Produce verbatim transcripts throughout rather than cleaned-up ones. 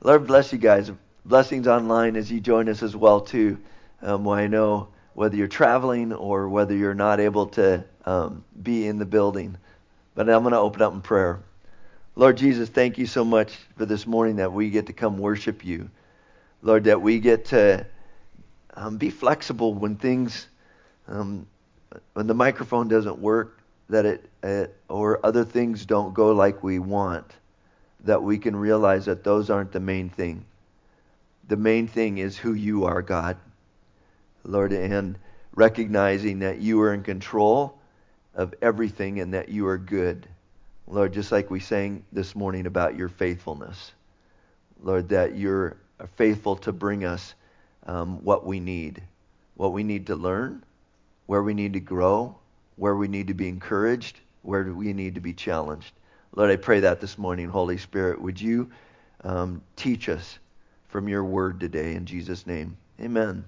Lord bless you guys. Blessings online as you join us as well too. Um, well, I know whether you're traveling or whether you're not able to um, be in the building. But I'm going to open up in prayer. Lord Jesus, thank you so much for this morning that we get to come worship you. Lord, that we get to um, be flexible when things, um, when the microphone doesn't work, that it, it or other things don't go like we want, that we can realize that those aren't the main thing. The main thing is who you are, God. Lord, and recognizing that you are in control of everything and that you are good. Lord, just like we sang this morning about your faithfulness. Lord, that you're faithful to bring us um, what we need. What we need to learn, where we need to grow, where we need to be encouraged, where we need to be challenged. Lord, I pray that this morning, Holy Spirit, would you um, teach us from your word today in Jesus' name. Amen.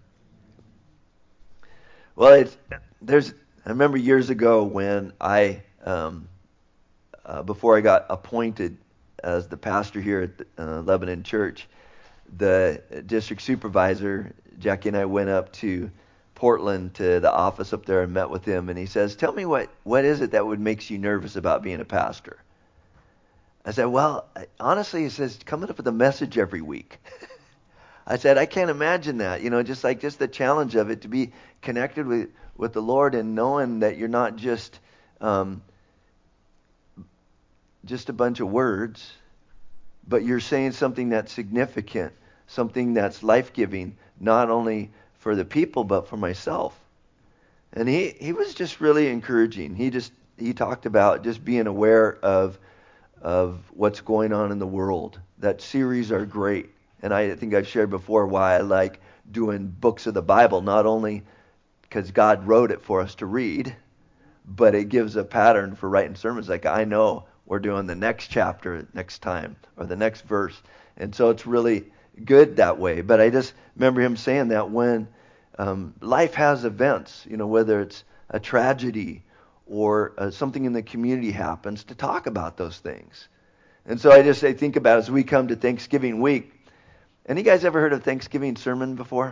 Well, it's, there's. I remember years ago when I, um, uh, before I got appointed as the pastor here at the, uh, Lebanon Church, the district supervisor, Jackie and I went up to Portland to the office up there and met with him, and he says, "Tell me what what is it that would makes you nervous about being a pastor?" I said, "Well, honestly," he says, "coming up with a message every week." I said, I can't imagine that. You know, just like just the challenge of it to be connected with, with the Lord and knowing that you're not just um, just a bunch of words, but you're saying something that's significant, something that's life-giving, not only for the people but for myself. And he, he was just really encouraging. He just he talked about just being aware of of what's going on in the world. That series are great. And I think I've shared before why I like doing books of the Bible, not only because God wrote it for us to read, but it gives a pattern for writing sermons. Like I know we're doing the next chapter next time or the next verse. And so it's really good that way. But I just remember him saying that when um, life has events, you know, whether it's a tragedy or uh, something in the community happens, to talk about those things. And so I just I think about as we come to Thanksgiving week. Any guys ever heard of Thanksgiving sermon before?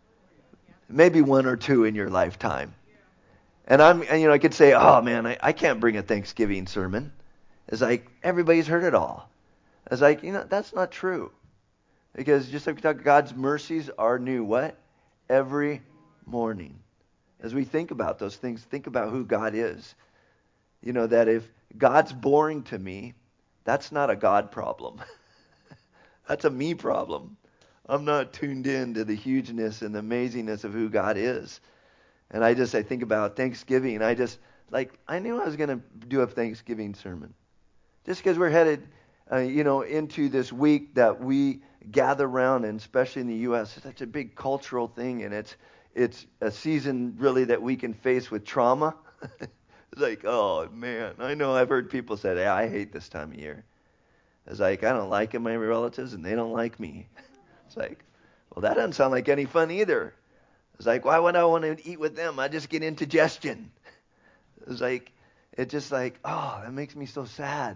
Maybe one or two in your lifetime. And I'm, and, you know, I could say, oh man, I, I can't bring a Thanksgiving sermon. It's like everybody's heard it all. It's like, you know, that's not true. Because just like we talk, God's mercies are new. What? Every morning. As we think about those things, think about who God is. You know, that if God's boring to me, that's not a God problem. That's a me problem. I'm not tuned in to the hugeness and the amazingness of who God is. And I just, I think about Thanksgiving, and I just, like, I knew I was going to do a Thanksgiving sermon. Just because we're headed, uh, you know, into this week that we gather around, and especially in the U S, it's such a big cultural thing, and it's it's a season, really, that we can face with trauma. It's like, oh, man, I know I've heard people say, hey, I hate this time of year. It's like, I don't like my relatives, and they don't like me. It's like, well, that doesn't sound like any fun either. It's like, why would I want to eat with them? I just get indigestion. It's like, it's just like, oh, that makes me so sad.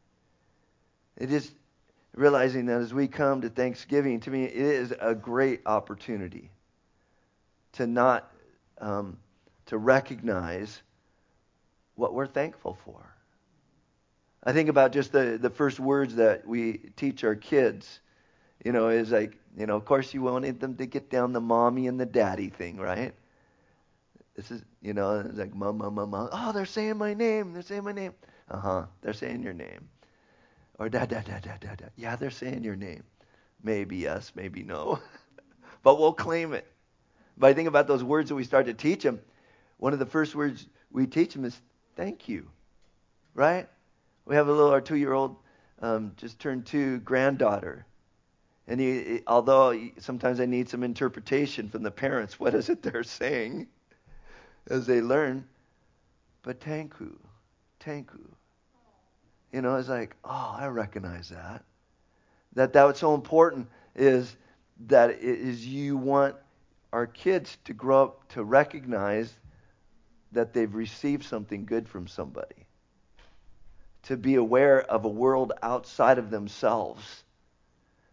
It is realizing that as we come to Thanksgiving, to me, it is a great opportunity to not, um, to recognize what we're thankful for. I think about just the, the first words that we teach our kids, you know, is like, you know, of course you wanted them to get down the mommy and the daddy thing, right? This is, you know, it's like, mom, mom, mom, mom. Oh, they're saying my name. They're saying my name. Uh-huh. They're saying your name. Or da, da, da, da, da, da. Yeah, they're saying your name. Maybe yes, maybe no. But we'll claim it. But I think about those words that we start to teach them. One of the first words we teach them is thank you, right? We have a little, our two-year-old um, just turned two granddaughter. And he, although sometimes I need some interpretation from the parents, what is it they're saying as they learn? But tanku, tanku. You know, it's like, oh, I recognize that. That that what's so important is that it is you want our kids to grow up to recognize that they've received something good from somebody. To be aware of a world outside of themselves.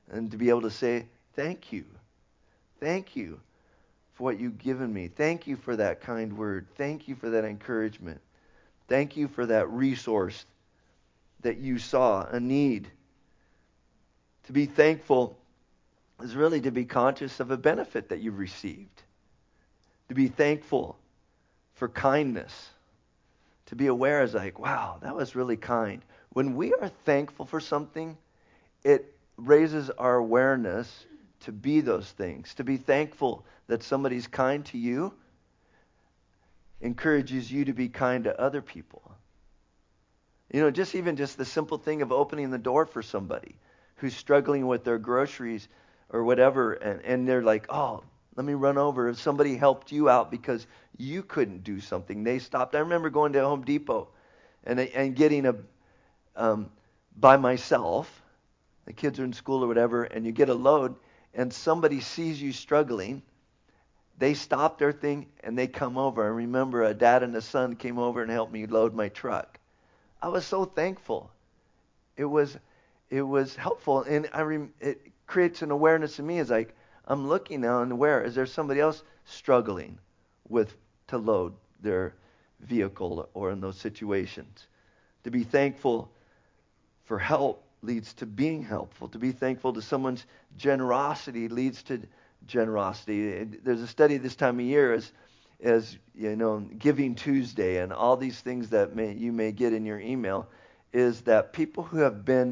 And to be able to say, thank you. Thank you for what you've given me. Thank you for that kind word. Thank you for that encouragement. Thank you for that resource that you saw, a need. To be thankful is really to be conscious of a benefit that you've received. To be thankful for kindness. To be aware is like, wow, that was really kind. When we are thankful for something, it raises our awareness to be those things. To be thankful that somebody's kind to you encourages you to be kind to other people. You know, just even just the simple thing of opening the door for somebody who's struggling with their groceries or whatever, and, and they're like, oh, let me run over. If somebody helped you out because you couldn't do something, they stopped. I remember going to Home Depot and and getting a um, by myself. The kids are in school or whatever, and you get a load, and somebody sees you struggling. They stop their thing and they come over. I remember a dad and a son came over and helped me load my truck. I was so thankful. It was, it was helpful, and I rem- it creates an awareness in me. It's like I'm looking now and aware. Is there somebody else struggling with to load their vehicle or in those situations? To be thankful for help leads to being helpful. To be thankful to someone's generosity leads to generosity. There's a study this time of year as, as you know, Giving Tuesday and all these things that may, you may get in your email, is that people who have been,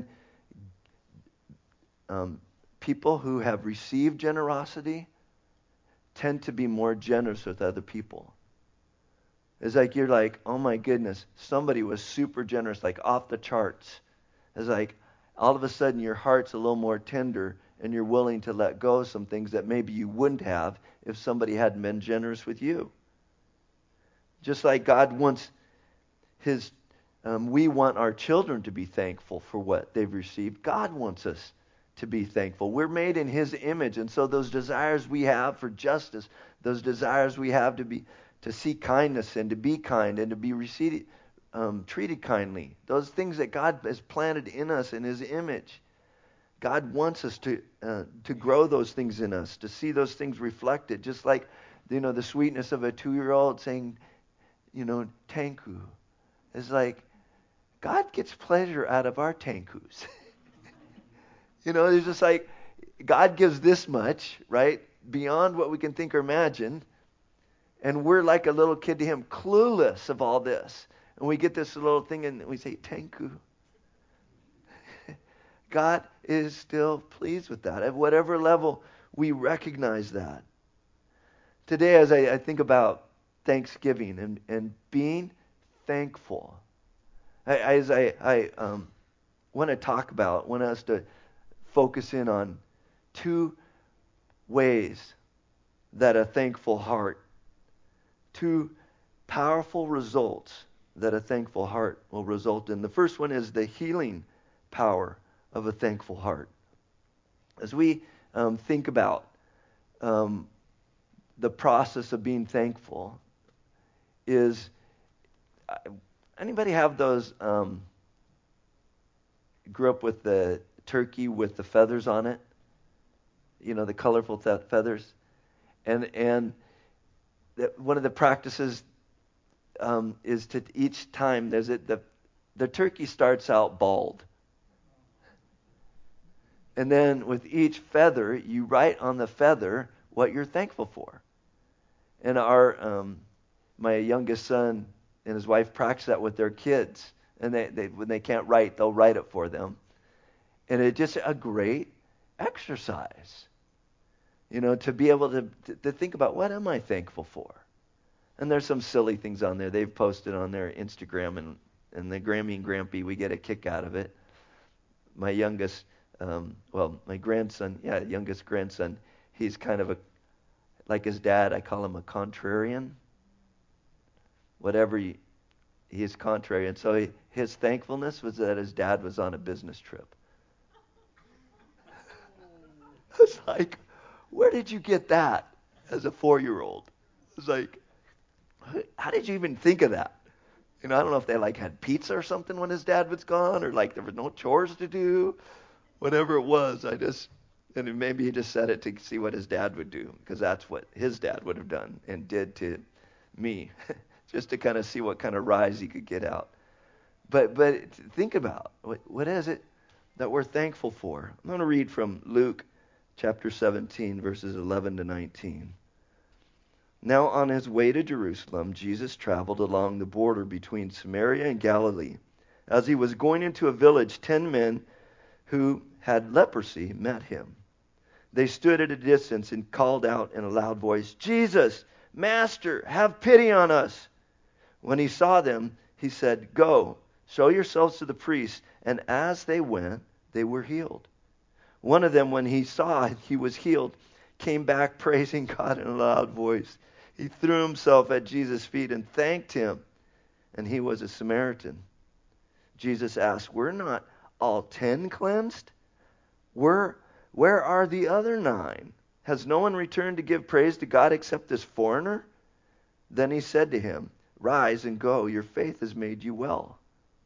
um, people who have received generosity tend to be more generous with other people. It's like you're like, oh my goodness, somebody was super generous, like off the charts. It's like all of a sudden your heart's a little more tender and you're willing to let go of some things that maybe you wouldn't have if somebody hadn't been generous with you. Just like God wants his, um, we want our children to be thankful for what they've received. God wants us to be thankful. We're made in his image, and so those desires we have for justice, those desires we have to be, to see kindness and to be kind and to be received, um, treated kindly, those things that God has planted in us in his image. God wants us to uh, to grow those things in us, to see those things reflected, just like, you know, the sweetness of a two-year-old saying, you know, tanku. It's like God gets pleasure out of our tankus. You know, it's just like God gives this much, right, beyond what we can think or imagine, and we're like a little kid to him, clueless of all this. And we get this little thing and we say, tanku. God is still pleased with that. At whatever level we recognize that. Today, as I, I think about Thanksgiving and, and being thankful, I, as I, I um, want to talk about, want us to focus in on two ways that a thankful heart, two powerful results that a thankful heart will result in. The first one is the healing power of a thankful heart. As we um, think about um, the process of being thankful, is uh, anybody have those, um, grew up with the turkey with the feathers on it? You know, the colorful th- feathers? And and the, one of the practices um, is to each time, there's a, the, the turkey starts out bald. And then with each feather, you write on the feather what you're thankful for. And our, um, my youngest son and his wife practice that with their kids. And they, they, when they can't write, they'll write it for them. And it's just a great exercise, you know, to be able to, to, to think about, what am I thankful for? And there's some silly things on there. They've posted on their Instagram, and, and the Grammy and Grampy, we get a kick out of it. My youngest, um, well, my grandson, yeah, youngest grandson, he's kind of a, like his dad, I call him a contrarian. Whatever he, he is contrary. And so he, his thankfulness was that his dad was on a business trip. It's like, where did you get that as a four-year-old? It's like, how did you even think of that? You know, I don't know if they like had pizza or something when his dad was gone, or like there was no chores to do, whatever it was. I just, And maybe he just said it to see what his dad would do, because that's what his dad would have done and did to me, just to kind of see what kind of rise he could get out. But but think about, what, what is it that we're thankful for? I'm going to read from Luke chapter seventeen, verses eleven to nineteen. Now on his way to Jerusalem, Jesus traveled along the border between Samaria and Galilee. As he was going into a village, ten men who had leprosy met him. They stood at a distance and called out in a loud voice, "Jesus, Master, have pity on us." When he saw them, he said, "Go, show yourselves to the priests." And as they went, they were healed. One of them, when he saw he was healed, came back praising God in a loud voice. He threw himself at Jesus' feet and thanked him. And he was a Samaritan. Jesus asked, "Were not all ten cleansed? Where, where are the other nine? Has no one returned to give praise to God except this foreigner?" Then he said to him, "Rise and go. Your faith has made you well."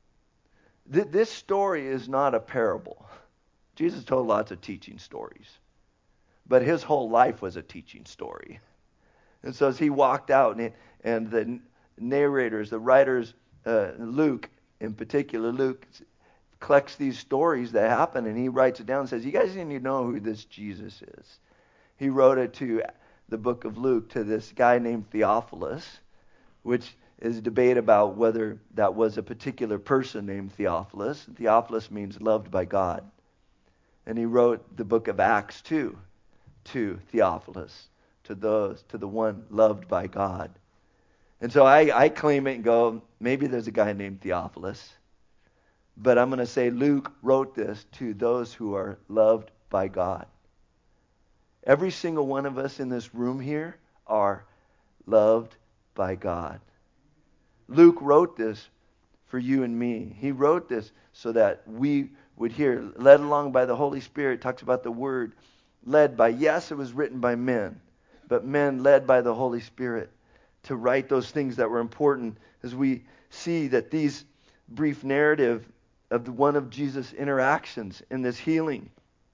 Th- this story is not a parable. Jesus told lots of teaching stories. But his whole life was a teaching story. And so as he walked out, and, and the narrators, the writers, uh, Luke in particular, Luke collects these stories that happen, and he writes it down and says, "You guys need to know who this Jesus is." He wrote it to the book of Luke to this guy named Theophilus, which is a debate about whether that was a particular person named Theophilus. Theophilus means loved by God. And he wrote the book of Acts too, to Theophilus, to those, to the one loved by God. And so I, I claim it and go, maybe there's a guy named Theophilus. But I'm going to say Luke wrote this to those who are loved by God. Every single one of us in this room here are loved by God. Luke wrote this for you and me. He wrote this so that we would hear, led along by the Holy Spirit. Talks about the word led by, yes, it was written by men, but men led by the Holy Spirit to write those things that were important, as we see that these brief narrative of the one of Jesus' interactions in this healing.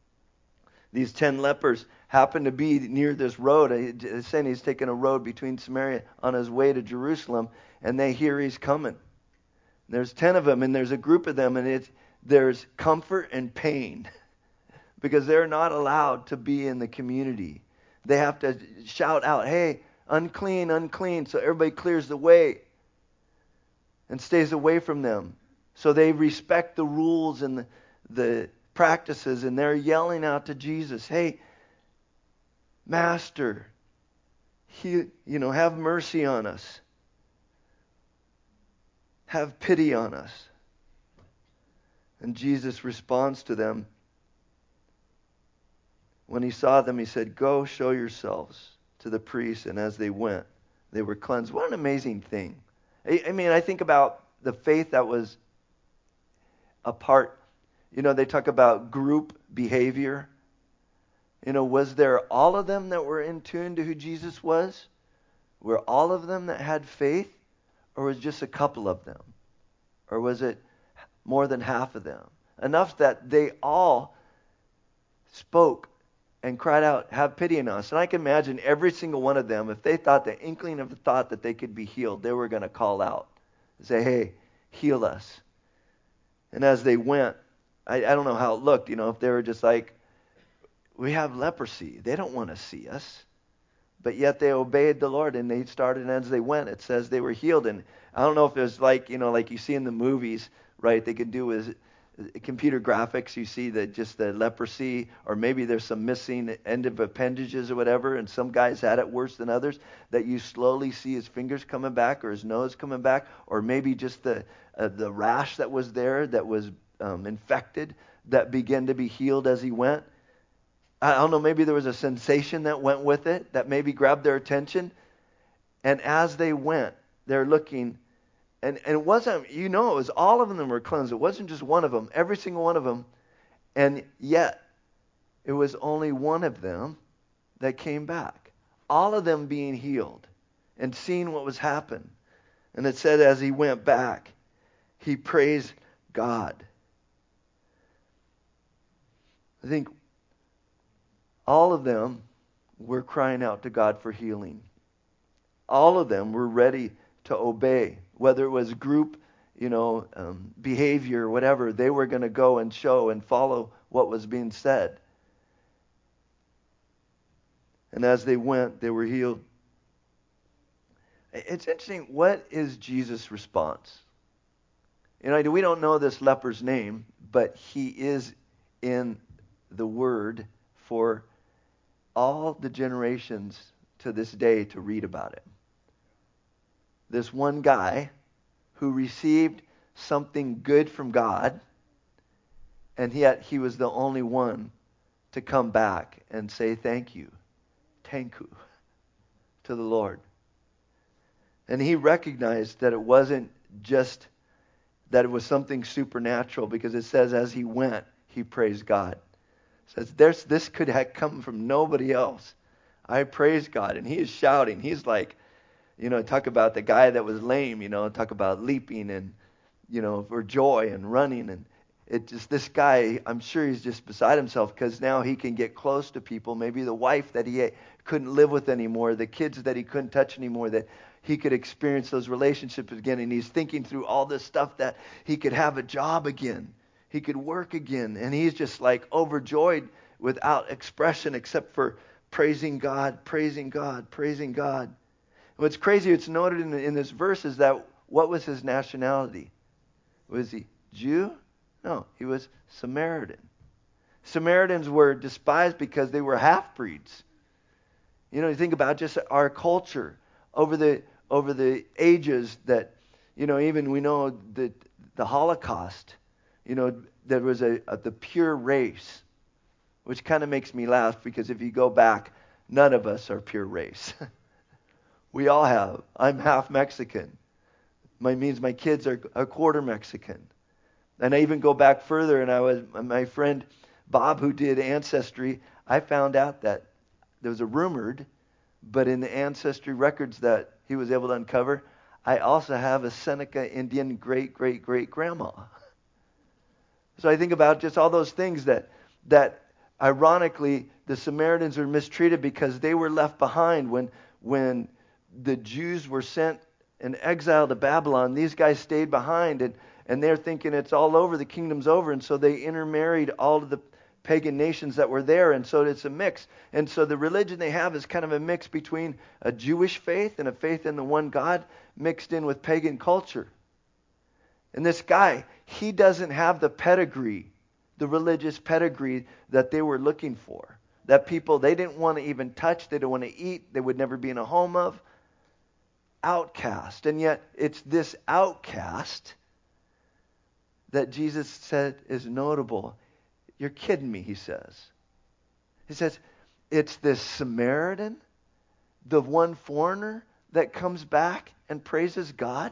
These ten lepers happen to be near this road. It's saying he's taking a road between Samaria on his way to Jerusalem, and they hear he's coming. There's ten of them, and there's a group of them, and it's, there's comfort and pain because they're not allowed to be in the community. They have to shout out, "Hey, unclean, unclean," so everybody clears the way and stays away from them. So they respect the rules and the, the practices, and they're yelling out to Jesus, "Hey, Master, he, you know, have mercy on us. Have pity on us." And Jesus responds to them. When he saw them, he said, "Go show yourselves to the priests." And as they went, they were cleansed. What an amazing thing. I, I mean, I think about the faith that was a part. You know, they talk about group behavior. You know, was there all of them that were in tune to who Jesus was? Were all of them that had faith? Or was just a couple of them? Or was it more than half of them? Enough that they all spoke and cried out, "Have pity on us." And I can imagine every single one of them, if they thought the inkling of the thought that they could be healed, they were going to call out and say, "Hey, heal us." And as they went, I, I don't know how it looked, you know, if they were just like, "We have leprosy. They don't want to see us." But yet they obeyed the Lord, and they started, and as they went, it says they were healed. And I don't know if it was like, you know, like you see in the movies, right? They could do with computer graphics. You see that just the leprosy, or maybe there's some missing end of appendages or whatever, and some guys had it worse than others, that you slowly see his fingers coming back or his nose coming back, or maybe just the uh, the rash that was there that was um, infected that began to be healed as he went. I don't know, maybe there was a sensation that went with it that maybe grabbed their attention. And as they went, they're looking, and, and it wasn't, you know, it was all of them were cleansed. It wasn't just one of them, every single one of them. And yet, it was only one of them that came back. All of them being healed and seeing what was happening. And it said as he went back, he praised God. I think all of them were crying out to God for healing. All of them were ready to obey, whether it was group, you know, um, behavior or whatever. They were going to go and show and follow what was being said. And as they went, they were healed. It's interesting. What is Jesus' response? You know, we don't know this leper's name, but he is in the Word for all the generations to this day to read about it. This one guy who received something good from God, and yet he was the only one to come back and say thank you, thank you to the Lord. And he recognized that it wasn't just that it was something supernatural, because it says as he went, he praised God. It says there's, this could have come from nobody else. I praise God. And he is shouting. He's like, you know, talk about the guy that was lame, you know, talk about leaping and, you know, for joy and running. And it just, this guy, I'm sure he's just beside himself, because now he can get close to people. Maybe the wife that he couldn't live with anymore, the kids that he couldn't touch anymore, that he could experience those relationships again. And he's thinking through all this stuff, that he could have a job again. He could work again. And he's just like overjoyed without expression except for praising God, praising God, praising God. What's crazy, it's noted in, in this verse, is that what was his nationality? Was he Jew? No, he was Samaritan. Samaritans were despised because they were half-breeds. You know, you think about just our culture over the over the ages, that, you know, even we know that the Holocaust, you know, there was a, a the pure race, which kind of makes me laugh, because if you go back, none of us are pure race. We all have. I'm half Mexican. My means my kids are a quarter Mexican. And I even go back further, and I was my friend Bob, who did Ancestry, I found out that there was a rumored, but in the Ancestry records that he was able to uncover, I also have a Seneca Indian great-great-great-grandma. So I think about just all those things that, that ironically, the Samaritans are mistreated because they were left behind when, when the Jews were sent in exile to Babylon. These guys stayed behind, and, and they're thinking it's all over, the kingdom's over, and so they intermarried all of the pagan nations that were there, and so it's a mix. And so the religion they have is kind of a mix between a Jewish faith and a faith in the one God mixed in with pagan culture. And this guy, he doesn't have the pedigree, the religious pedigree that they were looking for. That people, they didn't want to even touch, they didn't want to eat, they would never be in a home of. Outcast. And yet it's this outcast that Jesus said is notable. You're kidding me, he says. He says, it's this Samaritan, the one foreigner, that comes back and praises God.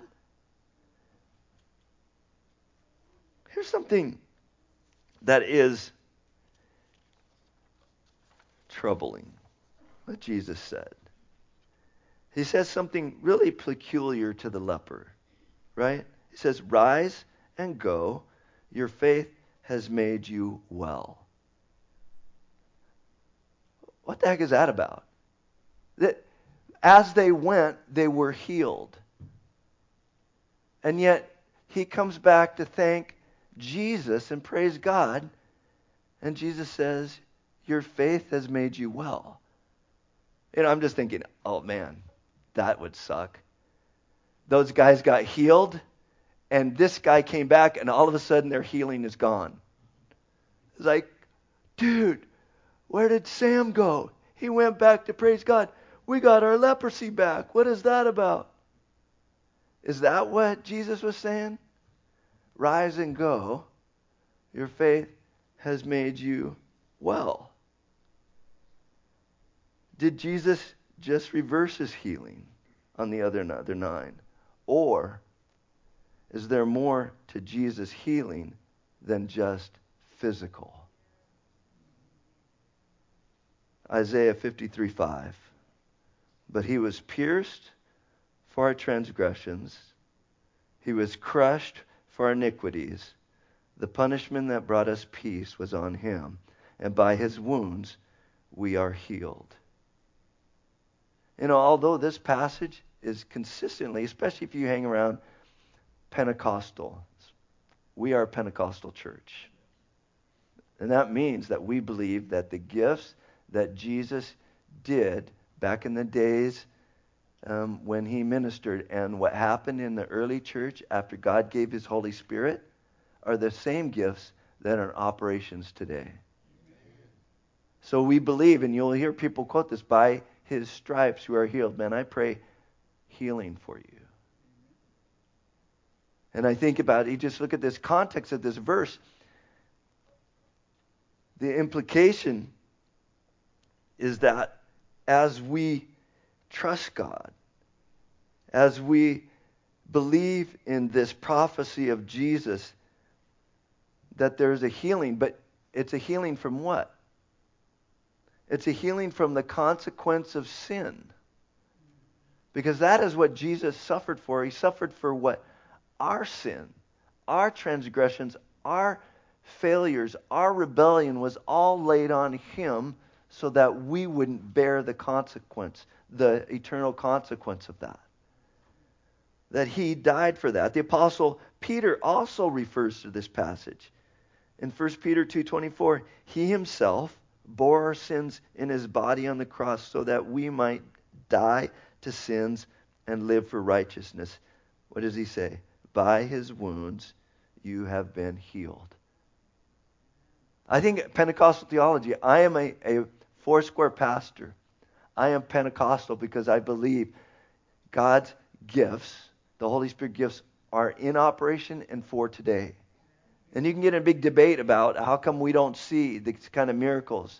Here's something that is troubling, what Jesus said. He says something really peculiar to the leper, right? He says, rise and go, your faith has made you well. What the heck is that about? That as they went, they were healed. And yet, he comes back to thank Jesus and praise God. And Jesus says, your faith has made you well. You know, I'm just thinking, oh man, that would suck. Those guys got healed, and this guy came back, and all of a sudden their healing is gone. It's like, dude, where did Sam go? He went back to praise God. We got our leprosy back. What is that about? Is that what Jesus was saying? Rise and go. Your faith has made you well. Did Jesus just reverse his healing on the other other nine? Or is there more to Jesus' healing than just physical? Isaiah fifty-three five. But he was pierced for our transgressions. He was crushed for our iniquities. The punishment that brought us peace was on him. And by his wounds we are healed. You know, although this passage is consistently, especially if you hang around Pentecostal, we are a Pentecostal church. And that means that we believe that the gifts that Jesus did back in the days um, when he ministered and what happened in the early church after God gave his Holy Spirit are the same gifts that are in operations today. So we believe, and you'll hear people quote this, by his stripes you are healed. Man, I pray healing for you. And I think about it, you just look at this context of this verse. The implication is that as we trust God, as we believe in this prophecy of Jesus, that there's a healing, but it's a healing from what? It's a healing from the consequence of sin. Because that is what Jesus suffered for. He suffered for what? Our sin, our transgressions, our failures, our rebellion was all laid on him so that we wouldn't bear the consequence, the eternal consequence of that. That he died for that. The Apostle Peter also refers to this passage. In First Peter two twenty-four, he himself bore our sins in his body on the cross so that we might die to sins and live for righteousness. What does he say? By his wounds you have been healed. I think Pentecostal theology, I am a, a four-square pastor. I am Pentecostal because I believe God's gifts, the Holy Spirit gifts, are in operation and for today. And you can get in a big debate about how come we don't see these kind of miracles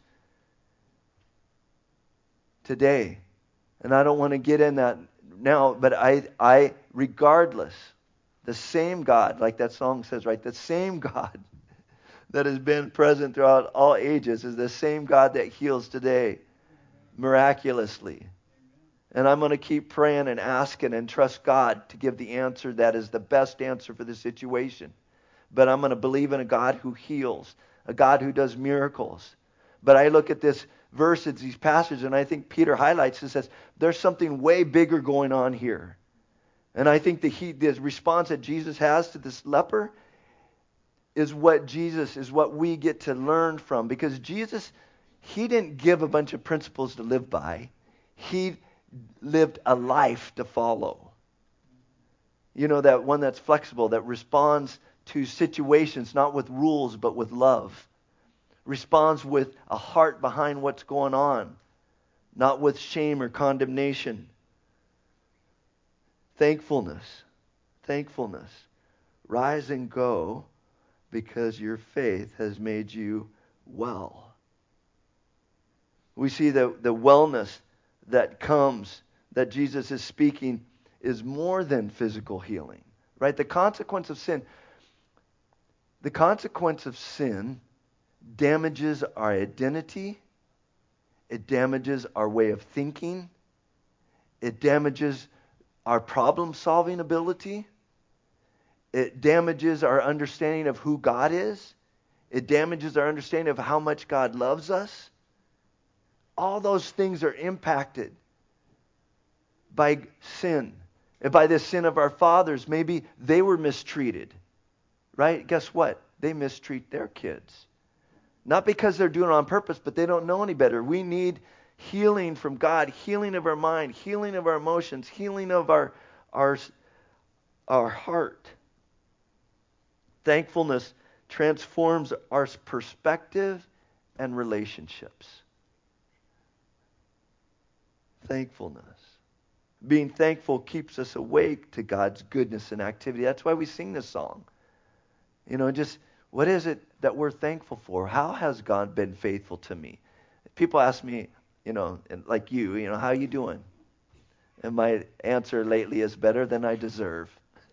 today. And I don't want to get in that now, but I, I, regardless, the same God, like that song says, right? The same God that has been present throughout all ages is the same God that heals today miraculously. And I'm going to keep praying and asking and trust God to give the answer that is the best answer for the situation. But I'm going to believe in a God who heals, a God who does miracles. But I look at this verse, it's these passages, and I think Peter highlights and says, there's something way bigger going on here. And I think the, he, the response that Jesus has to this leper is what Jesus, is what we get to learn from. Because Jesus, he didn't give a bunch of principles to live by. He lived a life to follow. You know, that one that's flexible, that responds to situations, not with rules, but with love. Responds with a heart behind what's going on, not with shame or condemnation. Thankfulness. Thankfulness. Rise and go because your faith has made you well. We see that the wellness that comes, that Jesus is speaking, is more than physical healing. Right? The consequence of sin, the consequence of sin damages our identity. It damages our way of thinking. It damages our problem-solving ability. It damages our understanding of who God is. It damages our understanding of how much God loves us. All those things are impacted by sin. And by the sin of our fathers, maybe they were mistreated. Right? Guess what? They mistreat their kids. Not because they're doing it on purpose, but they don't know any better. We need healing from God, healing of our mind, healing of our emotions, healing of our, our, our heart. Thankfulness transforms our perspective and relationships. Thankfulness. Being thankful keeps us awake to God's goodness and activity. That's why we sing this song. You know, just what is it that we're thankful for? How has God been faithful to me? People ask me, you know, like you, you know, how are you doing? And my answer lately is better than I deserve.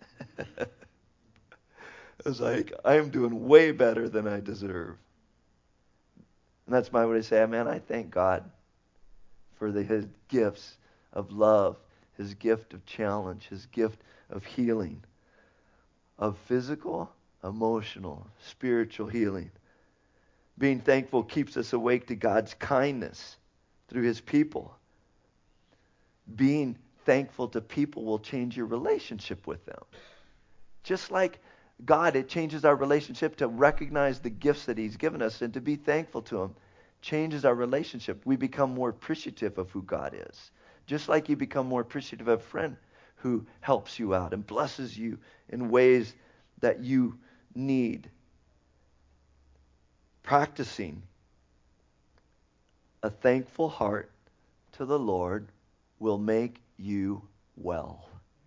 It's like, I am doing way better than I deserve. And that's my way to say, man, I thank God for the, his gifts of love, his gift of challenge, his gift of healing, of physical, emotional, spiritual healing. Being thankful keeps us awake to God's kindness through his people. Being thankful to people will change your relationship with them. Just like God, it changes our relationship to recognize the gifts that he's given us and to be thankful to him. Changes our relationship. We become more appreciative of who God is. Just like you become more appreciative of a friend who helps you out and blesses you in ways that you need. Practicing a thankful heart to the Lord will make you well.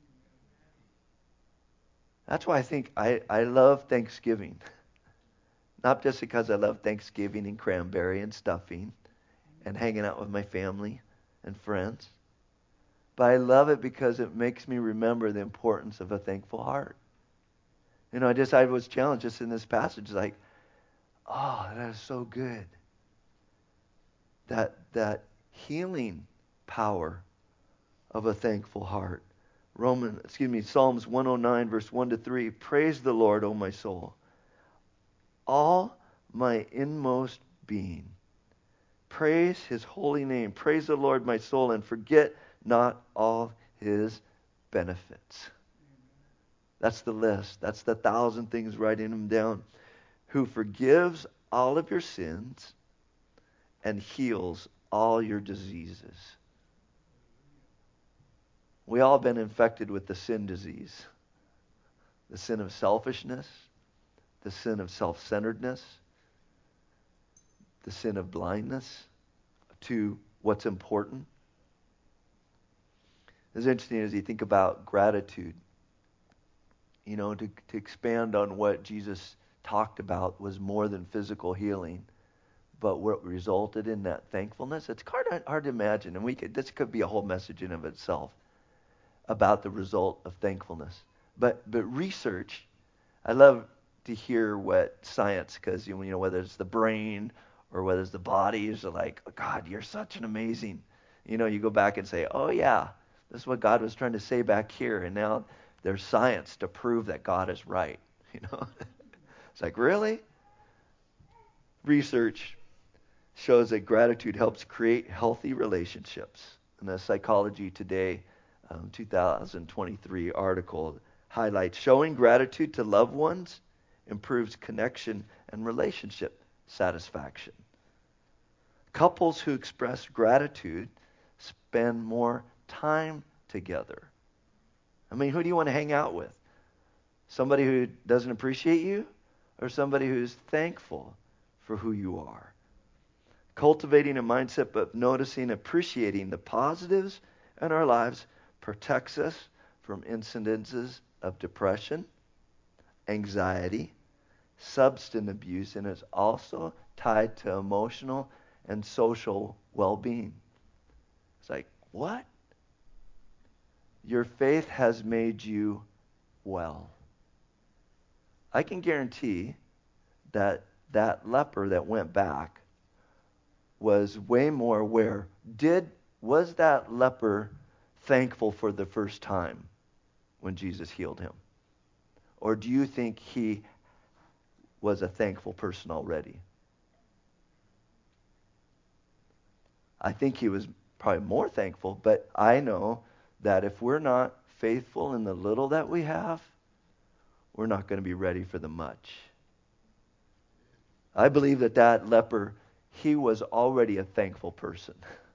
That's why I think I, I love Thanksgiving. Not just because I love Thanksgiving and cranberry and stuffing and hanging out with my family and friends, but I love it because it makes me remember the importance of a thankful heart. You know, I just I was challenged just in this passage, like, oh, that is so good. That that healing power of a thankful heart. Roman, excuse me, Psalms one oh nine, verse one to three. Praise the Lord, O my soul. All my inmost being. Praise his holy name. Praise the Lord, my soul, and forget not all his benefits. That's the list. That's the thousand things, writing them down. Who forgives all of your sins and heals all your diseases. We all been infected with the sin disease. The sin of selfishness, the sin of self-centeredness, the sin of blindness to what's important. It's interesting as you think about gratitude. You know, to, to expand on what Jesus talked about was more than physical healing, but what resulted in that thankfulness. It's hard, hard to imagine, and we could, this could be a whole message in of itself about the result of thankfulness. But but research, I love to hear what science, because you know whether it's the brain or whether it's the body, is like, oh, God, you're such an amazing. You know, you go back and say, oh yeah, this is what God was trying to say back here, and now there's science to prove that God is right. You know, it's like, really? Research shows that gratitude helps create healthy relationships. And the Psychology Today um, two thousand twenty-three article highlights showing gratitude to loved ones improves connection and relationship satisfaction. Couples who express gratitude spend more time together. I mean, who do you want to hang out with? Somebody who doesn't appreciate you, or somebody who's thankful for who you are? Cultivating a mindset of noticing, appreciating the positives in our lives protects us from incidences of depression, anxiety, substance abuse, and is also tied to emotional and social well-being. It's like, what? Your faith has made you well. I can guarantee that that leper that went back was way more aware. Did was that leper thankful for the first time when Jesus healed him? Or do you think he was a thankful person already? I think he was probably more thankful, but I know that if we're not faithful in the little that we have, we're not going to be ready for the much. I believe that that leper, he was already a thankful person.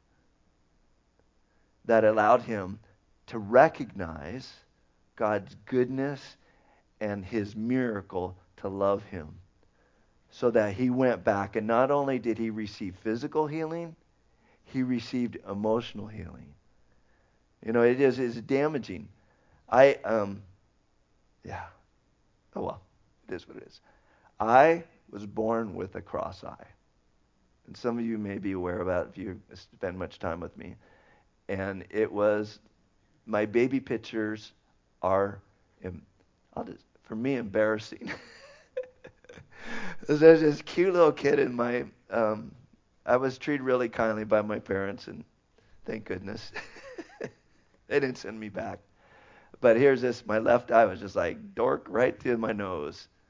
That allowed him to recognize God's goodness and his miracle to love him. So that he went back, and not only did he receive physical healing, he received emotional healing. You know, it is it's damaging. I, um, yeah. Oh, well, it is what it is. I was born with a cross eye. And some of you may be aware of that if you spend much time with me. And it was, my baby pictures are, I'll just, for me, embarrassing. There's this cute little kid in my, um, I was treated really kindly by my parents, and thank goodness. They didn't send me back. But here's this, my left eye was just like dork right to my nose.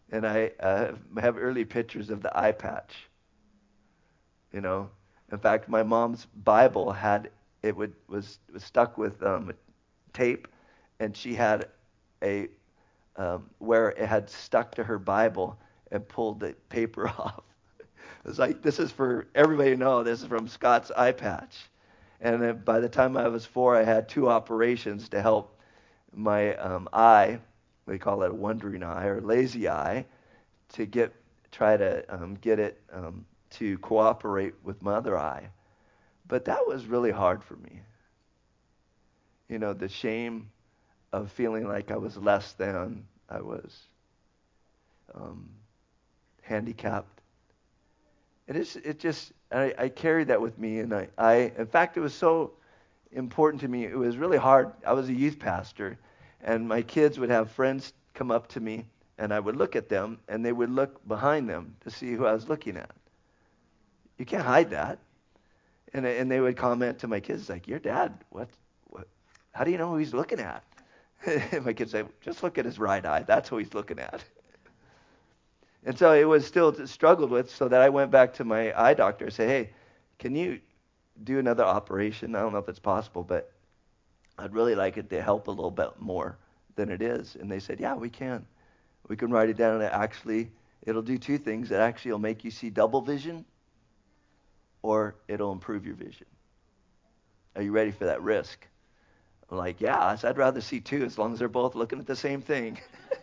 And I uh, have early pictures of the eye patch. You know, in fact, my mom's Bible had it would was was stuck with um, tape, and she had a um, where it had stuck to her Bible and pulled the paper off. It was like, this is for everybody to know. This is from Scott's eye patch. And then by the time I was four, I had two operations to help my um, eye. We call it a wandering eye or lazy eye, to get try to um, get it um, to cooperate with my other eye. But that was really hard for me. You know, the shame of feeling like I was less than, I was um, handicapped. It is. It just. I, I carried that with me, and I, I. In fact, it was so important to me. It was really hard. I was a youth pastor, and my kids would have friends come up to me, and I would look at them, and they would look behind them to see who I was looking at. You can't hide that. And and they would comment to my kids like, "Your dad, what, what? How do you know who he's looking at?" And my kids say, "Just look at his right eye. That's who he's looking at." And so it was still struggled with, so that I went back to my eye doctor and said, "Hey, can you do another operation? I don't know if it's possible, but I'd really like it to help a little bit more than it is." And they said, "Yeah, we can. We can write it down, and it actually, it'll do two things. It actually will make you see double vision, or it'll improve your vision. Are you ready for that risk?" I'm like, "Yeah, so I'd rather see two as long as they're both looking at the same thing."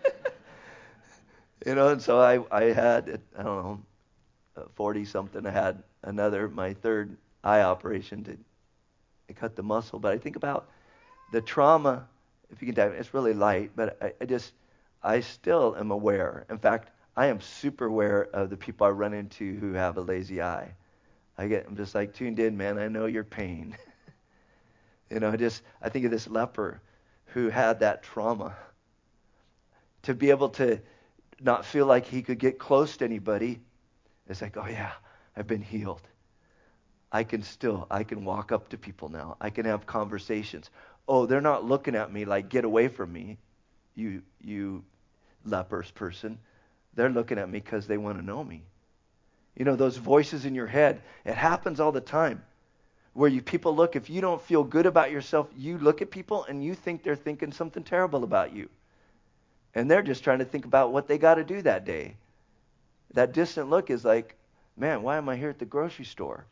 You know, and so I, I had, I don't know, forty something. I had another, my third eye operation to, to cut the muscle. But I think about the trauma, if you can dive, it's really light, but I, I just, I still am aware. In fact, I am super aware of the people I run into who have a lazy eye. I get, I'm just like tuned in, man. I know your pain. You know, I just, I think of this leper who had that trauma. To be able to not feel like he could get close to anybody, it's like, oh yeah, I've been healed. I can still, I can walk up to people now. I can have conversations. Oh, they're not looking at me like, get away from me, you, you lepers person. They're looking at me because they want to know me. You know, those voices in your head, it happens all the time. Where you people look, if you don't feel good about yourself, you look at people and you think they're thinking something terrible about you. And they're just trying to think about what they got to do that day. That distant look is like, man, why am I here at the grocery store?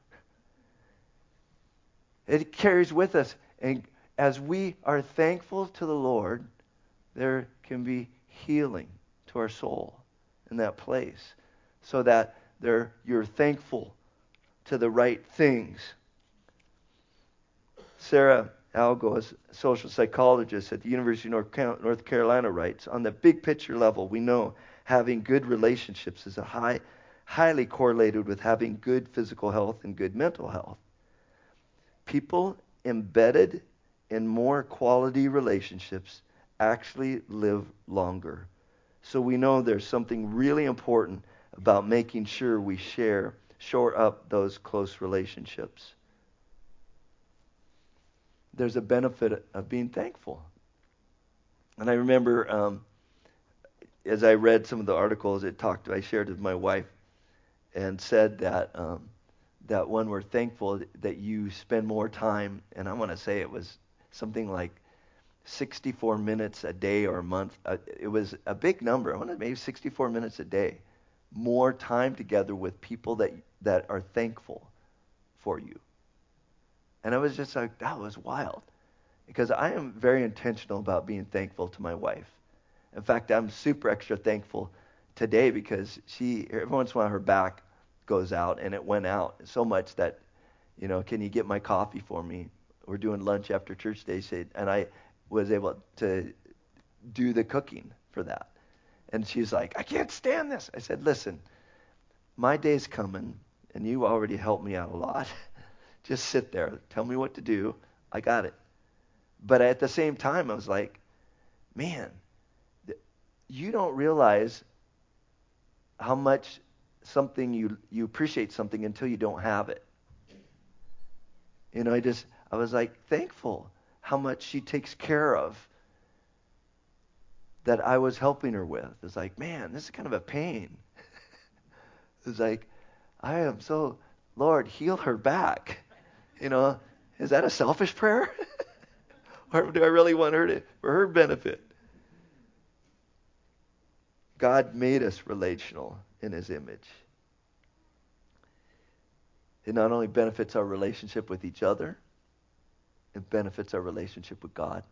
It carries with us. And as we are thankful to the Lord, there can be healing to our soul in that place. So that there, you're thankful to the right things. Sarah Algo, a social psychologist at the University of North Carolina, writes, on the big picture level, we know having good relationships is a high, highly correlated with having good physical health and good mental health. People embedded in more quality relationships actually live longer. So we know there's something really important about making sure we share, shore up those close relationships. There's a benefit of being thankful. And I remember um, as I read some of the articles, it talked, I shared with my wife and said that um, that when we're thankful that you spend more time, and I want to say it was something like sixty-four minutes a day or a month. Uh, it was a big number. I want to maybe sixty-four minutes a day. More time together with people that that are thankful for you. And I was just like, that was wild. Because I am very intentional about being thankful to my wife. In fact, I'm super extra thankful today because she, every once in a while her back goes out, and it went out so much that, you know, can you get my coffee for me? We're doing lunch after church today, and I was able to do the cooking for that. And she's like, I can't stand this. I said, listen, my day's coming, and you already helped me out a lot. Just sit there. Tell me what to do. I got it. But at the same time, I was like, man, you don't realize how much something you you appreciate something until you don't have it. You know, I just I was like thankful how much she takes care of that I was helping her with. It's like, man, this is kind of a pain. It's like, I am so, Lord, heal her back. You know, is that a selfish prayer? Or do I really want her to, for her benefit? God made us relational in his image. It not only benefits our relationship with each other, it benefits our relationship with God.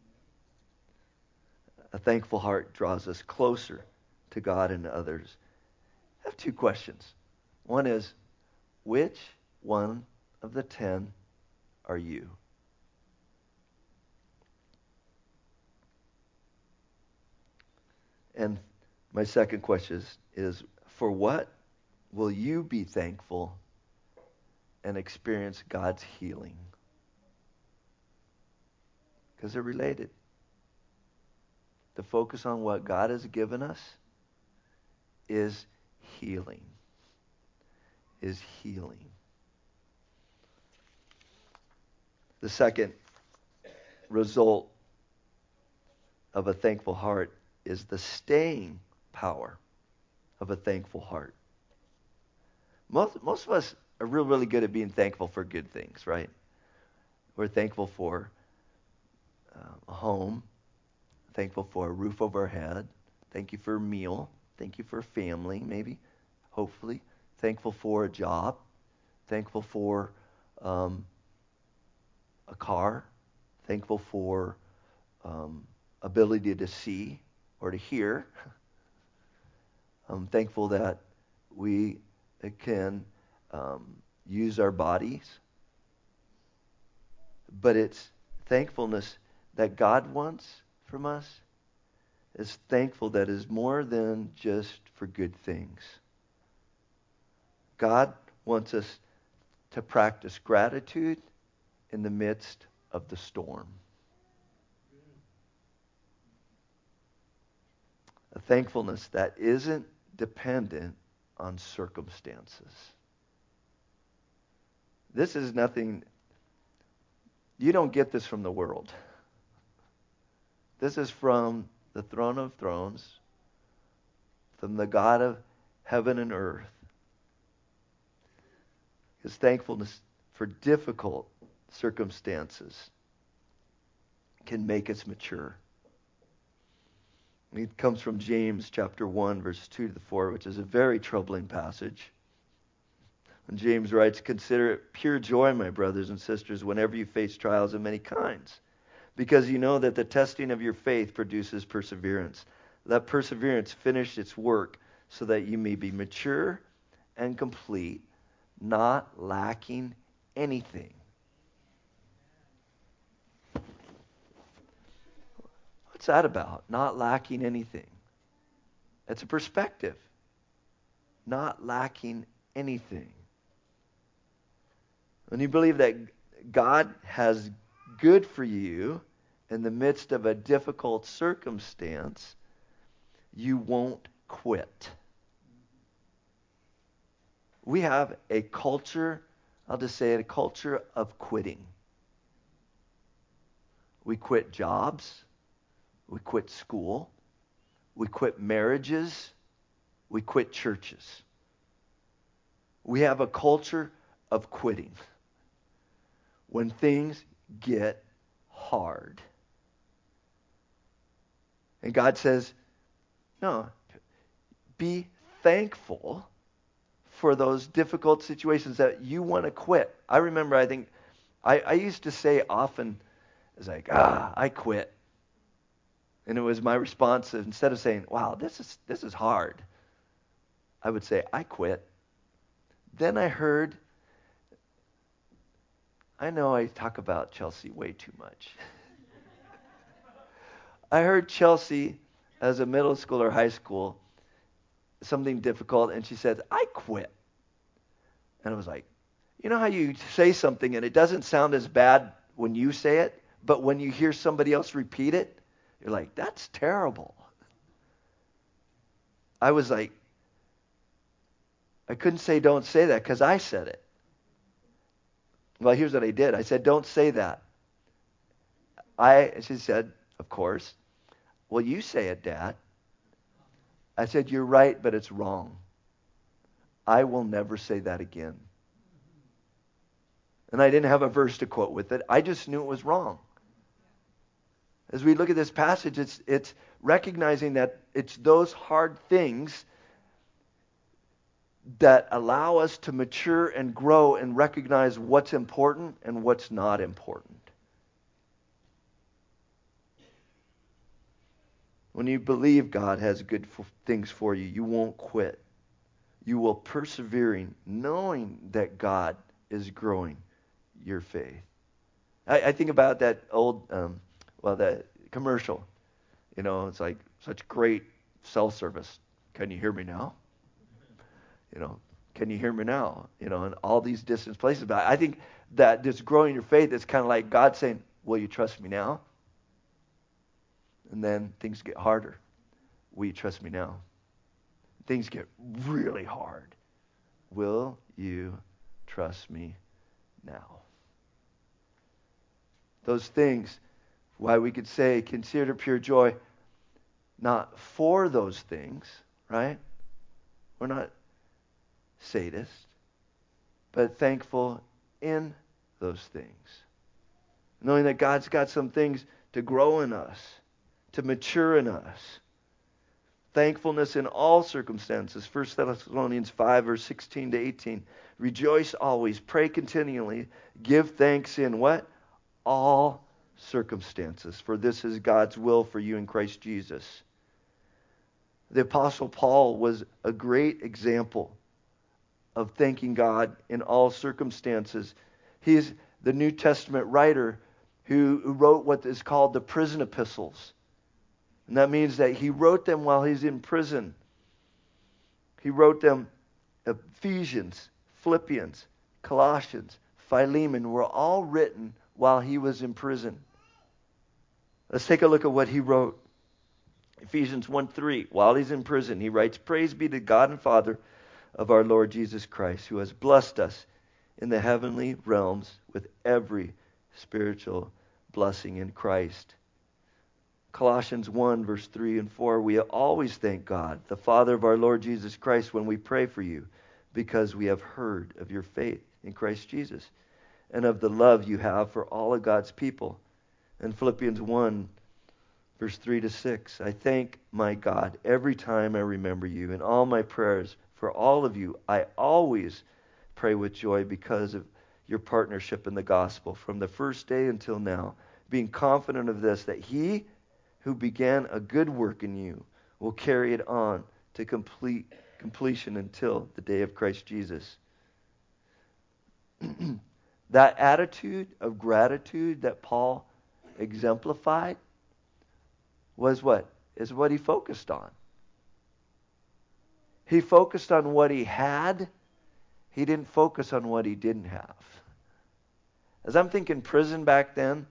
A thankful heart draws us closer to God and to others. I have two questions. One is, which one of the ten are you? And my second question is, is for what will you be thankful and experience God's healing? Because they're related. The focus on what God has given us is healing. Is healing. The second result of a thankful heart is the staying power of a thankful heart. Most, most of us are real, really good at being thankful for good things, right? We're thankful for uh, a home, thankful for a roof over our head, thank you for a meal, thank you for a family, maybe, hopefully, thankful for a job, thankful for um, a car, thankful for um, ability to see or to hear. I'm thankful that we can um, use our bodies. But it's thankfulness that God wants from us is thankful that is more than just for good things. God wants us to practice gratitude in the midst of the storm. A thankfulness that isn't dependent on circumstances. This is nothing, you don't get this from the world. This is from the throne of thrones, from the God of heaven and earth. His thankfulness for difficult circumstances can make us mature. It comes from James chapter one, verse two to four, which is a very troubling passage. And James writes, "Consider it pure joy, my brothers and sisters, whenever you face trials of many kinds, because you know that the testing of your faith produces perseverance. Let perseverance finish its work so that you may be mature and complete, not lacking anything." What's that about? Not lacking anything. It's a perspective. Not lacking anything. When you believe that God has good for you in the midst of a difficult circumstance, you won't quit. We have a culture, I'll just say it, a culture of quitting. We quit jobs. We quit school. We quit marriages. We quit churches. We have a culture of quitting when things get hard. And God says, no, be thankful for those difficult situations that you want to quit. I remember, I think, I, I used to say often, it's like, ah, I quit. And it was my response, instead of saying, wow, this is this is hard, I would say, I quit. Then I heard, I know I talk about Chelsea way too much. I heard Chelsea, as a middle school or high school, something difficult, and she said, I quit. And I was like, you know how you say something and it doesn't sound as bad when you say it, but when you hear somebody else repeat it, you're like, that's terrible. I was like, I couldn't say don't say that because I said it. Well, here's what I did. I said, don't say that. I, she said, of course, Well, you say it, Dad. I said, you're right, but it's wrong. I will never say that again. And I didn't have a verse to quote with it. I just knew it was wrong. As we look at this passage, it's it's recognizing that it's those hard things that allow us to mature and grow and recognize what's important and what's not important. When you believe God has good f- things for you, you won't quit. You will persevering, knowing that God is growing your faith. I, I think about that old, um, well, that commercial. You know, it's like such great cell service. Can you hear me now? You know, can you hear me now? You know, in all these distant places. But I think that this growing your faith is kind of like God saying, will you trust me now? And then things get harder. Will you trust me now? Things get really hard. Will you trust me now? Those things, why we could say, consider pure joy, not for those things, right? We're not sadists, but thankful in those things. Knowing that God's got some things to grow in us, to mature in us. Thankfulness in all circumstances. First Thessalonians five, verse sixteen to eighteen. Rejoice always, pray continually, give thanks in what? All circumstances, for this is God's will for you in Christ Jesus. The Apostle Paul was a great example of thanking God in all circumstances. He's the New Testament writer who wrote what is called the prison epistles. And that means that he wrote them while he's in prison. He wrote them, Ephesians, Philippians, Colossians, Philemon were all written while he was in prison. Let's take a look at what he wrote. Ephesians one three, while he's in prison, he writes, Praise be to God and Father of our Lord Jesus Christ, who has blessed us in the heavenly realms with every spiritual blessing in Christ. Colossians one, verse three and four, we always thank God, the Father of our Lord Jesus Christ, when we pray for you, because we have heard of your faith in Christ Jesus and of the love you have for all of God's people. And Philippians one, verse three to six, I thank my God every time I remember you. In all my prayers for all of you, I always pray with joy because of your partnership in the gospel from the first day until now, being confident of this, that he who began a good work in you will carry it on to complete completion until the day of Christ Jesus. That attitude of gratitude that Paul exemplified was what? Is what he focused on. He focused on what he had. He didn't focus on what he didn't have. As I'm thinking prison back then,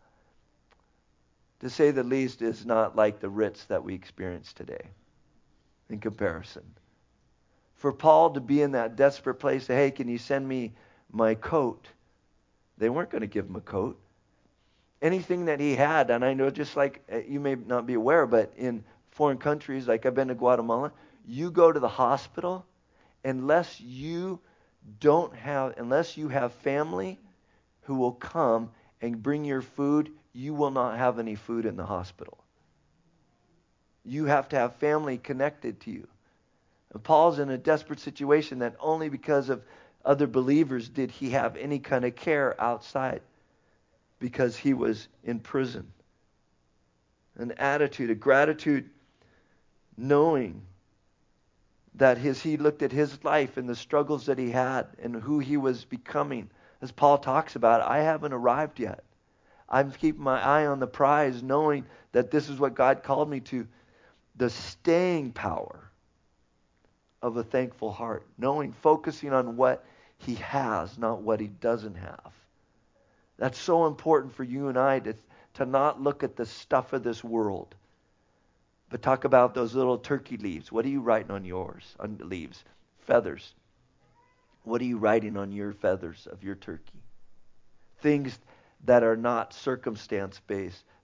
to say the least, is not like the Ritz that we experience today in comparison. For Paul to be in that desperate place, say, hey, can you send me my coat? They weren't going to give him a coat. Anything that he had, and I know just like you may not be aware, but in foreign countries, like I've been to Guatemala, you go to the hospital, unless you don't have, unless you have family who will come and bring your food, you will not have any food in the hospital. You have to have family connected to you. And Paul's in a desperate situation that only because of other believers did he have any kind of care outside, because he was in prison. An attitude, a gratitude, knowing that his he looked at his life and the struggles that he had and who he was becoming. As Paul talks about, I haven't arrived yet. I'm keeping my eye on the prize, knowing that this is what God called me to. The staying power of a thankful heart. Knowing, focusing on what he has, not what he doesn't have. That's so important for you and I to, to not look at the stuff of this world, but talk about those little turkey leaves. What are you writing on yours? On the leaves? Feathers. What are you writing on your feathers of your turkey? Things that are not circumstance-based,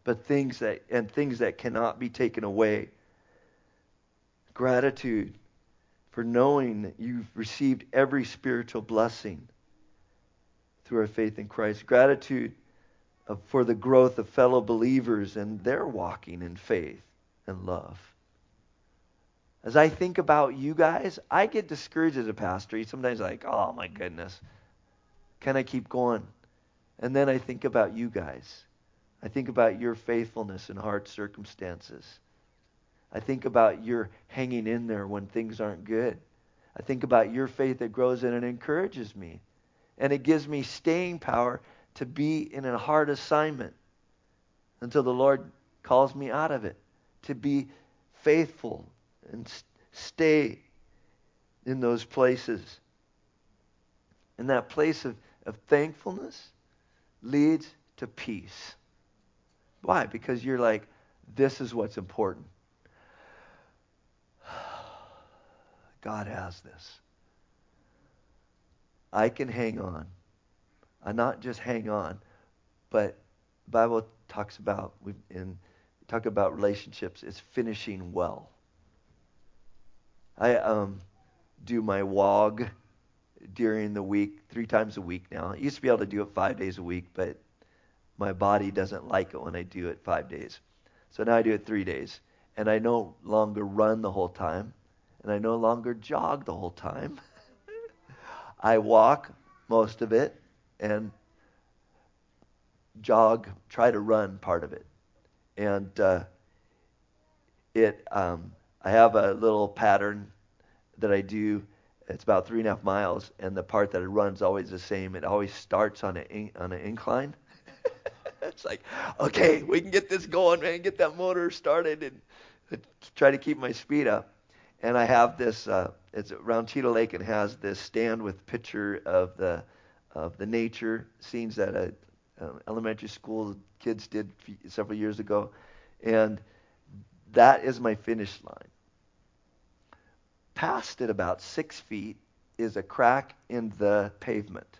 but things that and things that cannot be taken away. Gratitude for knowing that you've received every spiritual blessing through our faith in Christ. Gratitude of, for the growth of fellow believers and their walking in faith and love. As I think about you guys, I get discouraged as a pastor. Sometimes like, oh my goodness, can I keep going? And then I think about you guys. I think about your faithfulness in hard circumstances. I think about your hanging in there when things aren't good. I think about your faith that grows and it encourages me. And it gives me staying power to be in a hard assignment until the Lord calls me out of it. To be faithful and stay in those places. And that place of, of thankfulness leads to peace. Why? Because you're like, this is what's important. God has this. I can hang on. I not just hang on, but the Bible talks about in talk about relationships. It's finishing well. I um, do my W O G during the week, three times a week now. I used to be able to do it five days a week, but my body doesn't like it when I do it five days. So now I do it three days. And I no longer run the whole time. And I no longer jog the whole time. I walk most of it and jog, try to run part of it. And uh, it, um, I have a little pattern that I do. It's about three and a half miles, and the part that I run is always the same. It always starts on an on an incline. It's like, okay, we can get this going, man. Get that motor started and try to keep my speed up. And I have this. Uh, it's around Cheetah Lake, and has this stand with picture of the of the nature scenes that a um, elementary school kids did several years ago, and that is my finish line. Past it about six feet is a crack in the pavement.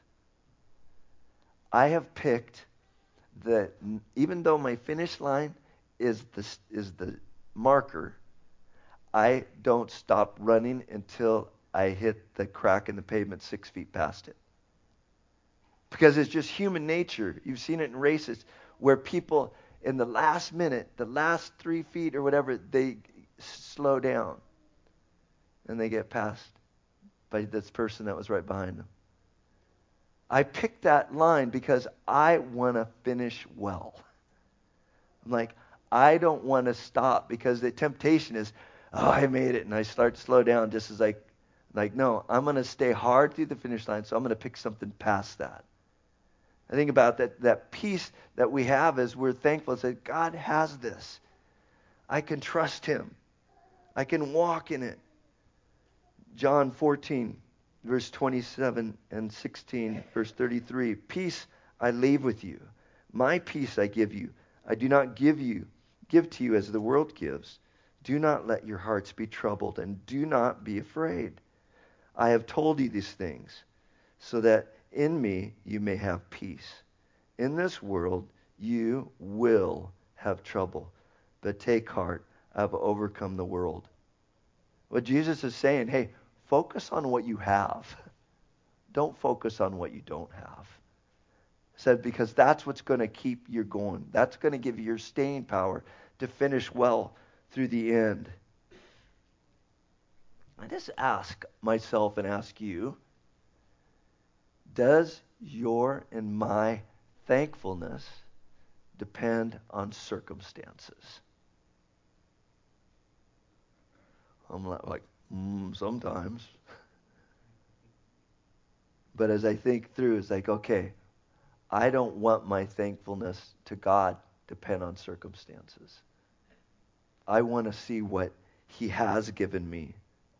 I have picked that even though my finish line is the is the marker, I don't stop running until I hit the crack in the pavement six feet past it. Because it's just human nature. You've seen it in races where people in the last minute, the last three feet or whatever, they slow down and they get passed by this person that was right behind them. I picked that line because I want to finish well. I'm like, I don't want to stop, because the temptation is, oh, I made it, and I start to slow down just as I, like, no, I'm going to stay hard through the finish line, so I'm going to pick something past that. I think about that, that peace that we have as we're thankful that God has this. I can trust Him. I can walk in it. John fourteen, verse twenty-seven and sixteen, verse thirty-three. Peace I leave with you. My peace I give you. I do not give you, give to you as the world gives. Do not let your hearts be troubled, and do not be afraid. I have told you these things, so that in me you may have peace. In this world you will have trouble, but take heart, I have overcome the world. What Jesus is saying, hey, focus on what you have. Don't focus on what you don't have. Said because that's what's going to keep you going. That's going to give you your staying power to finish well through the end. I just ask myself and ask you, does your and my thankfulness depend on circumstances? I'm like, mm, sometimes. But as I think through, it's like, okay, I don't want my thankfulness to God depend on circumstances. I want to see what He has given me.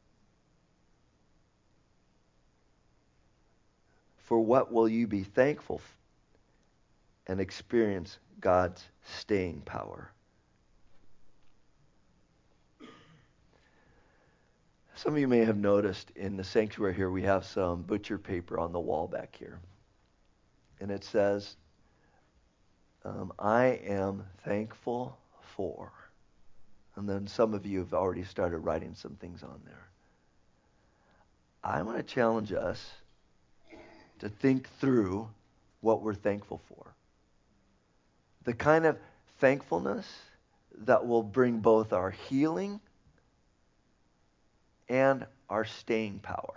For what will you be thankful for? And experience God's staying power. Some of you may have noticed in the sanctuary here we have some butcher paper on the wall back here. And it says, um, I am thankful for. And then some of you have already started writing some things on there. I want to challenge us to think through what we're thankful for. The kind of thankfulness that will bring both our healing and our staying power.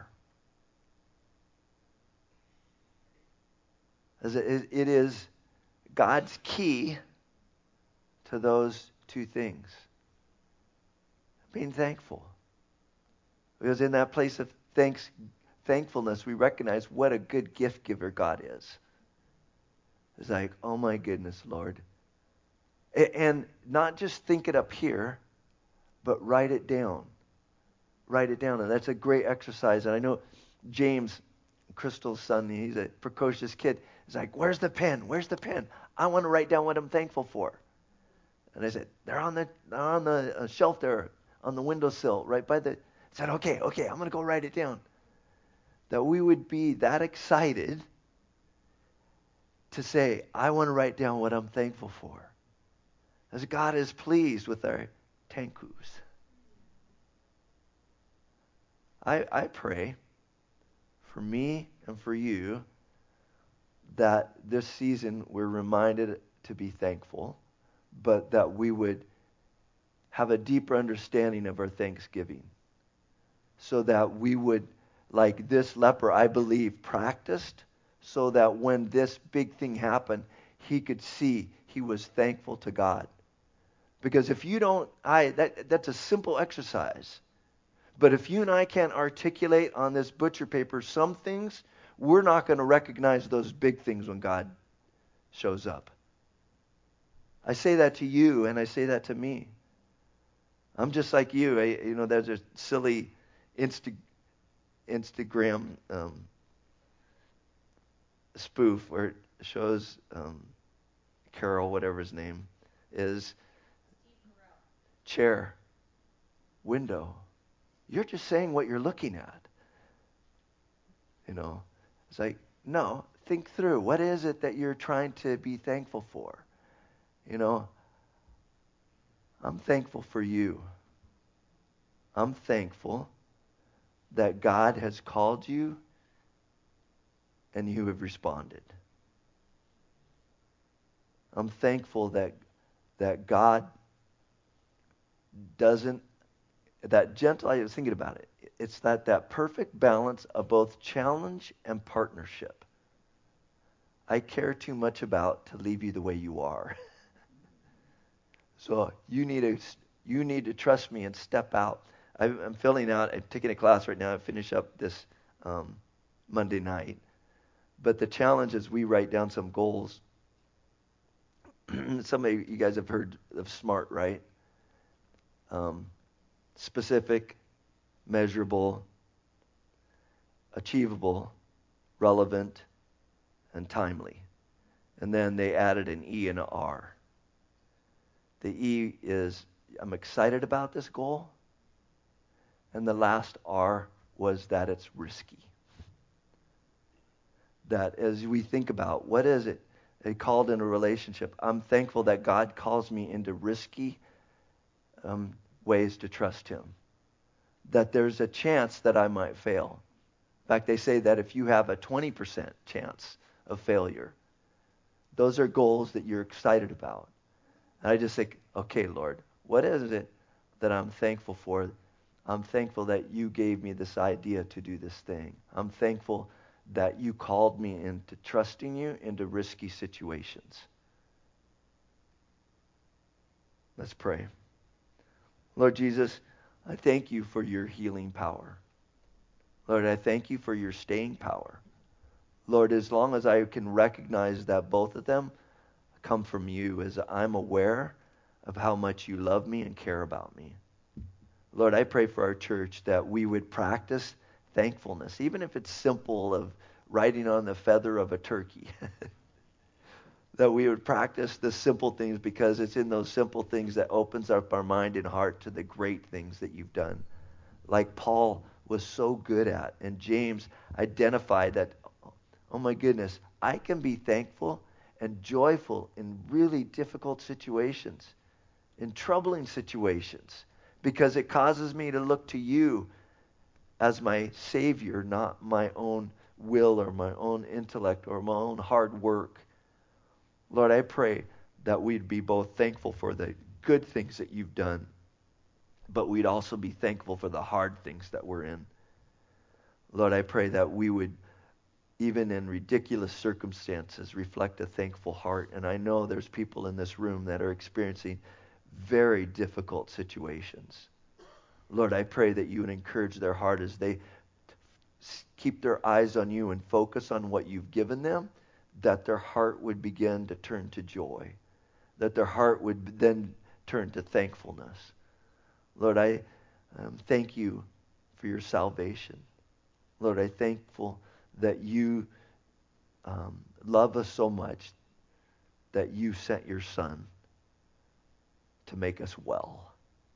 As it, it is God's key to those two things. Being thankful. Because in that place of thanks, thankfulness, we recognize what a good gift giver God is. It's like, oh my goodness, Lord. And not just think it up here, but write it down. Write it down. And that's a great exercise. And I know James, Crystal's son, he's a precocious kid. He's like, where's the pen? Where's the pen? I want to write down what I'm thankful for. And I said, they're on the they're on the uh, shelf there, on the windowsill, right by the... I said, okay, okay, I'm going to go write it down. That we would be that excited to say, I want to write down what I'm thankful for. As God is pleased with our tankus. I, I pray for me and for you that this season we're reminded to be thankful, but that we would have a deeper understanding of our thanksgiving. So that we would, like this leper, I believe, practiced so that when this big thing happened, he could see he was thankful to God. Because if you don't, I that that's a simple exercise. But if you and I can't articulate on this butcher paper some things, we're not going to recognize those big things when God shows up. I say that to you, and I say that to me. I'm just like you. I, you know, there's a silly Insta, Instagram um, spoof where it shows um, Carol, whatever his name is, chair, window. You're just saying what you're looking at. You know, it's like, no, think through. What is it that you're trying to be thankful for? You know, I'm thankful for you. I'm thankful that God has called you and you have responded. I'm thankful that that God doesn't, that gentle, I was thinking about it. It's that, that perfect balance of both challenge and partnership. I care too much about to leave you the way you are. So you need to you need to trust me and step out. I'm, I'm filling out, I'm taking a class right now. I finish up this um, Monday night. But the challenge is we write down some goals. Some of you guys have heard of SMART, right? Um, specific, measurable, achievable, relevant, and timely. And then they added an E and an R. The E is, I'm excited about this goal. And the last R was that it's risky. That as we think about, what is it? It called in a relationship. I'm thankful that God calls me into risky um, ways to trust him. That there's a chance that I might fail. In fact, they say that if you have a twenty percent chance of failure, those are goals that you're excited about. And I just think, okay, Lord, what is it that I'm thankful for? I'm thankful that you gave me this idea to do this thing. I'm thankful that you called me into trusting you into risky situations. Let's pray. Lord Jesus, I thank you for your healing power. Lord, I thank you for your staying power. Lord, as long as I can recognize that both of them come from you, as I'm aware of how much you love me and care about me. Lord, I pray for our church that we would practice thankfulness, even if it's simple of writing on the feather of a turkey. That we would practice the simple things because it's in those simple things that opens up our mind and heart to the great things that you've done. Like Paul was so good at, and James identified that, oh my goodness, I can be thankful and joyful in really difficult situations, in troubling situations, because it causes me to look to you as my Savior, not my own will or my own intellect or my own hard work. Lord, I pray that we'd be both thankful for the good things that you've done, but we'd also be thankful for the hard things that we're in. Lord, I pray that we would, even in ridiculous circumstances, reflect a thankful heart. And I know there's people in this room that are experiencing very difficult situations. Lord, I pray that you would encourage their heart as they keep their eyes on you and focus on what you've given them, that their heart would begin to turn to joy, that their heart would then turn to thankfulness. Lord, I um, thank you for your salvation. Lord, I'm thankful that you um, love us so much that you sent your Son to make us well.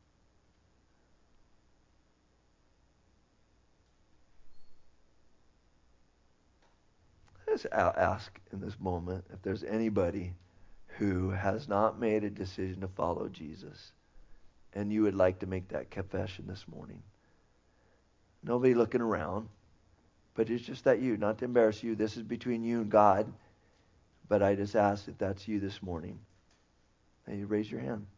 Let's ask in this moment if there's anybody who has not made a decision to follow Jesus and you would like to make that confession this morning. Nobody looking around, but it's just that you, not to embarrass you. This is between you and God, but I just ask if that's you this morning. And you raise your hand.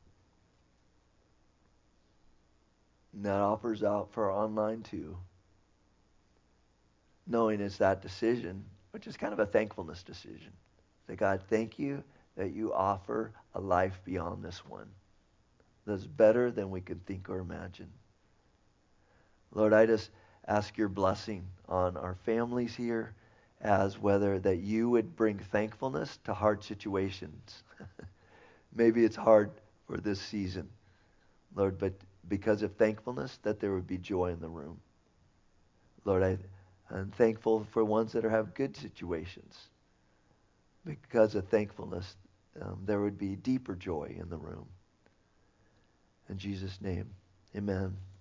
And that offers out for online too. Knowing it's that decision, which is kind of a thankfulness decision. Say, God, thank you that you offer a life beyond this one that's better than we can think or imagine. Lord, I just ask your blessing on our families here, as whether that you would bring thankfulness to hard situations. Maybe it's hard for this season, Lord, but because of thankfulness, that there would be joy in the room. Lord, I I'm thankful for ones that are, have good situations. Because of thankfulness, um, there would be deeper joy in the room. In Jesus' name, amen.